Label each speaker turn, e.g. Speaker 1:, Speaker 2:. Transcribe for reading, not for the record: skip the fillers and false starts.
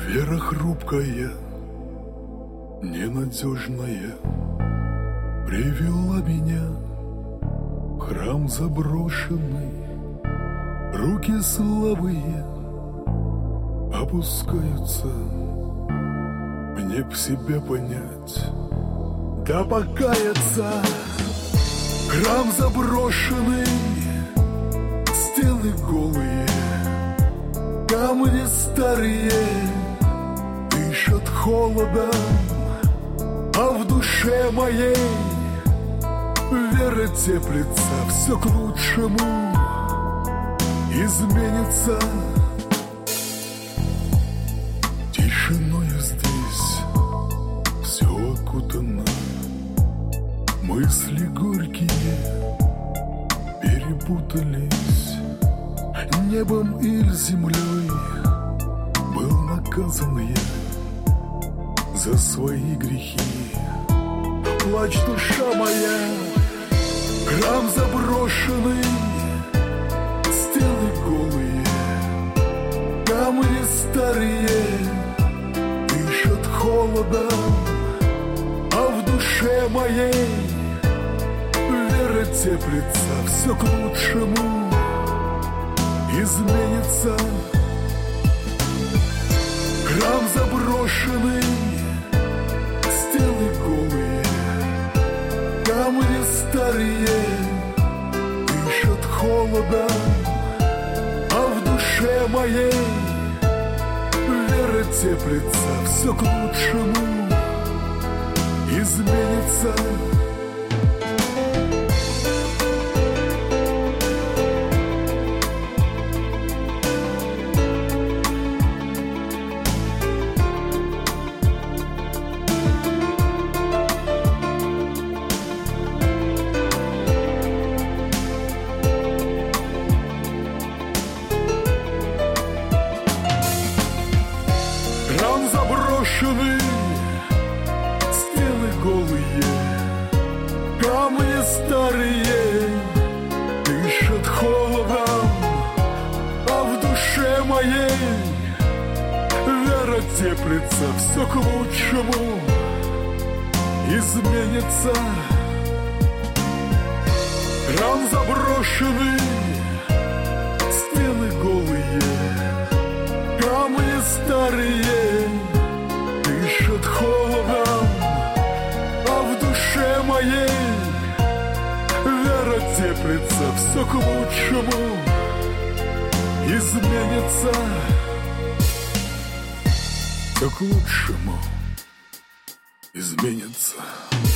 Speaker 1: Вера хрупкая, ненадежная, привела меня в храм заброшенный. Руки слабые опускаются, мне б себя понять, да покаяться. Храм заброшенный, стены голые, камни старые, дышат холодом, а в душе моей вера теплится, все к лучшему изменится. Тишиною здесь все окутано, мысли горькие перепутались. Небом или землей был наказан я за свои грехи. Плачь, душа моя, храм заброшенный, стены голые, камни старые, дышат холодом, а в душе моей вера теплится, все к лучшему изменится. Храм заброшенный, стены голые, камни старые, дышат холодом, а в душе моей вера теплится, все к лучшему изменится. Храм заброшенный, стены голые, камни старые, дышат холодом, а в душе моей вера теплится, все к лучшему изменится. Храм заброшенный, стены голые, камни старые, дышат холодом, а в душе моей вера теплится, все к лучшему изменится. Все к лучшему изменится.